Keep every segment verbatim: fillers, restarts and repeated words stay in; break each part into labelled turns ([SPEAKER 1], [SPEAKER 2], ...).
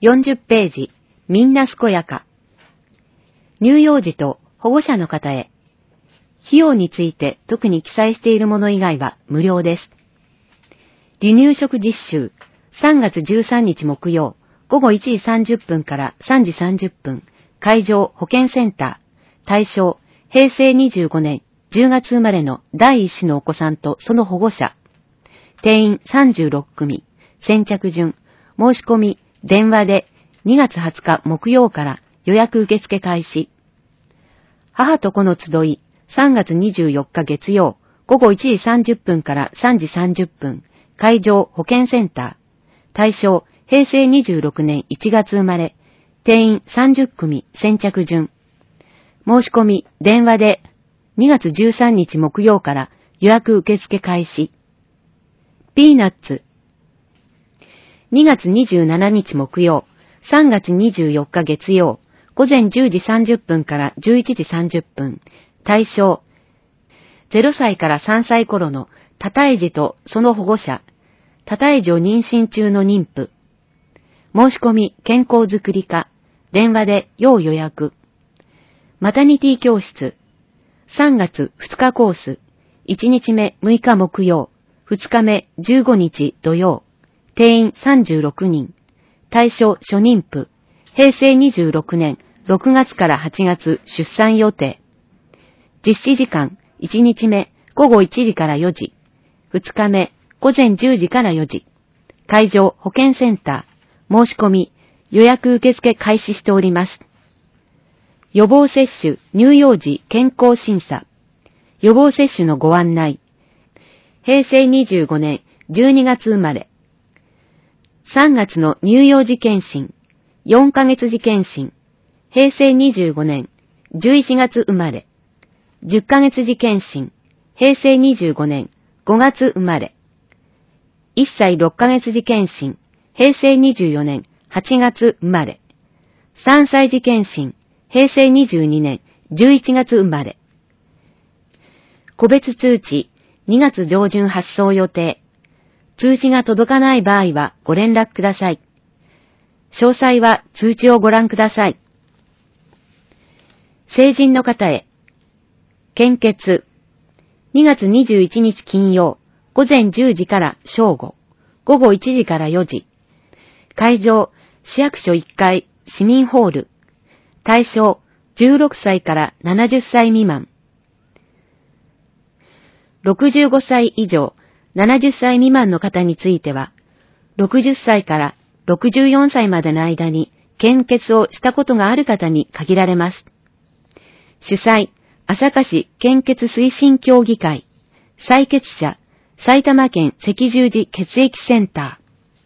[SPEAKER 1] よんじゅっページ、みんな健やか。乳幼児と保護者の方へ。費用について特に記載しているもの以外は無料です。離乳食実習、さんがつじゅうさんにち木曜、ごごいちじさんじゅっぷんからさんじさんじゅっぷん、会場保健センター、対象、へいせいにじゅうごねんじゅうがつ生まれのだいいっ子のお子さんとその保護者。定員さんじゅうろっくみ、先着順、申し込み、電話でにがつはつか木曜から予約受付開始。母と子の集い、さんがつにじゅうよっか月曜、ごごいちじさんじゅっぷんからさんじさんじゅっぷん、会場保健センター。対象、へいせいにじゅうろくねんいちがつ生まれ、定員さんじゅっくみ、先着順。申し込み、電話でにがつじゅうさんにち木曜から予約受付開始。ピーナッツ。にがつにじゅうしちにち木曜、さんがつにじゅうよっか月曜、ごぜんじゅうじさんじゅっぷんからじゅういちじさんじゅっぷん。対象、ゼロさいからさんさい頃の多胎児とその保護者、多胎児を妊娠中の妊婦。申し込み、健康づくり課、電話で要予約。マタニティ教室。さんがつふつかコース。いちにちめむいか木曜。ふつかめじゅうごにち土曜。定員さんじゅうろくにん。対象初妊婦。へいせいにじゅうろくねんろくがつからはちがつ出産予定。実施時間。いちにちめごごいちじからよじ。ふつかめごぜんじゅうじからよじ。会場保健センター。申し込み。予約受付開始しております。予防接種、乳幼児健康審査。予防接種のご案内。へいせいにじゅうごねんじゅうにがつ生まれ。さんがつの乳幼児検診。よんかげつ児検診。へいせいにじゅうごねんじゅういちがつ生まれ。じゅっかげつ児検診。へいせいにじゅうごねんごがつ生まれ。いっさいろっかげつ児検診。へいせいにじゅうよねんはちがつ生まれ。さんさい児検診。へいせいにじゅうにねんじゅういちがつ生まれ。個別通知、にがつ上旬発送予定。通知が届かない場合はご連絡ください。詳細は通知をご覧ください。成人の方へ。献血。にがつにじゅういちにち金曜、ごぜんじゅうじから正午、ごごいちじからよじ。会場、市役所いっかい、市民ホール。対象、じゅうろくさいからななじゅっさい未満。ろくじゅうごさい以上、ななじゅっさい未満の方については、ろくじゅっさいからろくじゅうよんさいまでの間に献血をしたことがある方に限られます。主催、朝霞市献血推進協議会。採血者、埼玉県赤十字血液センタ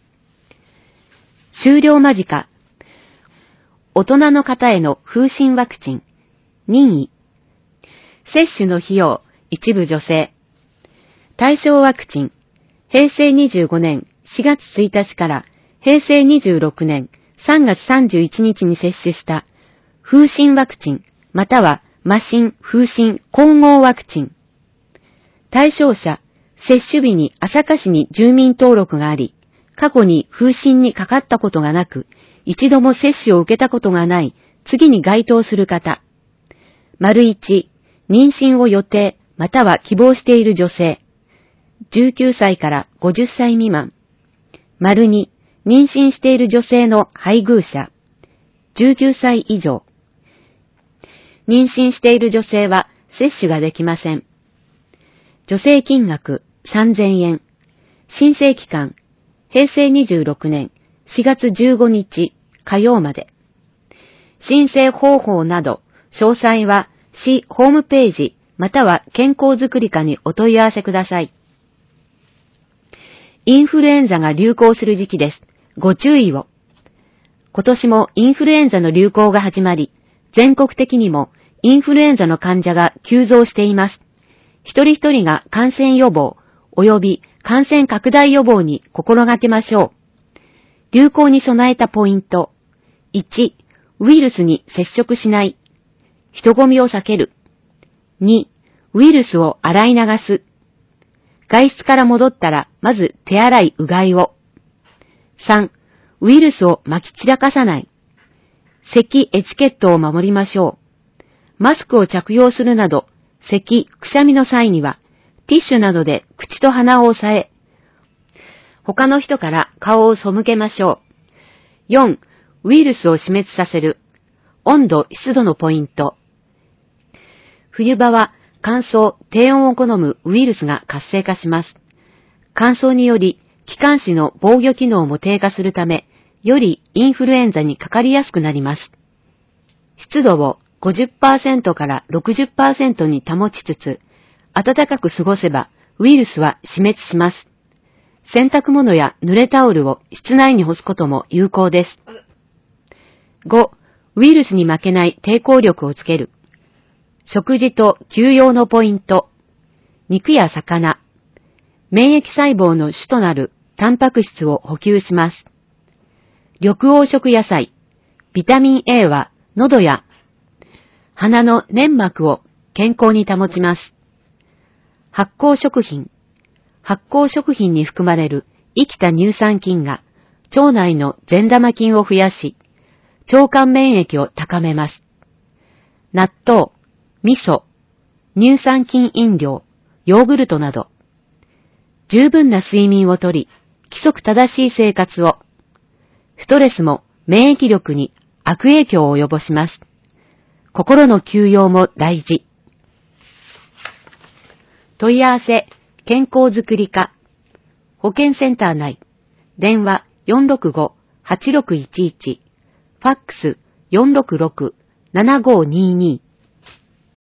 [SPEAKER 1] ー。終了間近。大人の方への風疹ワクチン。任意。接種の費用、一部助成。対象ワクチン。へいせいにじゅうごねんしがつついたちからへいせいにじゅうろくねんさんがつさんじゅういちにちに接種した風疹ワクチン、または麻疹、風疹混合ワクチン。対象者、接種日に朝霞市に住民登録があり、過去に風疹にかかったことがなく、一度も接種を受けたことがない、次に該当する方。丸一、妊娠を予定、または希望している女性。じゅうきゅうさいからごじゅっさい未満。丸に、妊娠している女性の配偶者。じゅうきゅうさい以上。妊娠している女性は接種ができません。助成金額さんぜんえん。申請期間、へいせいにじゅうろくねんしがつじゅうごにち火曜まで。申請方法など、詳細は市ホームページまたは健康づくり課にお問い合わせください。インフルエンザが流行する時期です。ご注意を。今年もインフルエンザの流行が始まり、全国的にもインフルエンザの患者が急増しています。一人一人が感染予防及び感染拡大予防に心がけましょう。流行に備えたポイント。いち、ウイルスに接触しない。人混みを避ける。に、ウイルスを洗い流す。外出から戻ったらまず手洗い、うがいを。さん、 ウイルスを撒き散らかさない。咳エチケットを守りましょう。マスクを着用するなど、咳、くしゃみの際には、ティッシュなどで口と鼻を押さえ、他の人から顔を背けましょう。よん、ウイルスを死滅させる。温度、湿度のポイント。冬場は乾燥、低温を好むウイルスが活性化します。乾燥により、気管支の防御機能も低下するため、よりインフルエンザにかかりやすくなります。湿度を ごじゅっパーセント から ろくじゅっパーセント に保ちつつ、暖かく過ごせばウイルスは死滅します。洗濯物や濡れタオルを室内に干すことも有効です。ご、ウイルスに負けない抵抗力をつける。食事と休養のポイント。肉や魚。免疫細胞の主となるタンパク質を補給します。緑黄色野菜。ビタミン A は喉や鼻の粘膜を健康に保ちます。発酵食品。発酵食品に含まれる生きた乳酸菌が腸内の善玉菌を増やし、腸管免疫を高めます。納豆、味噌、乳酸菌飲料、ヨーグルトなど、十分な睡眠をとり、規則正しい生活を。ストレスも免疫力に悪影響を及ぼします。心の休養も大事。問い合わせ、健康づくり課。保健センター内。電話 よんろくご はちろくいちいち。ファックス よんろくろく ななごにーにー。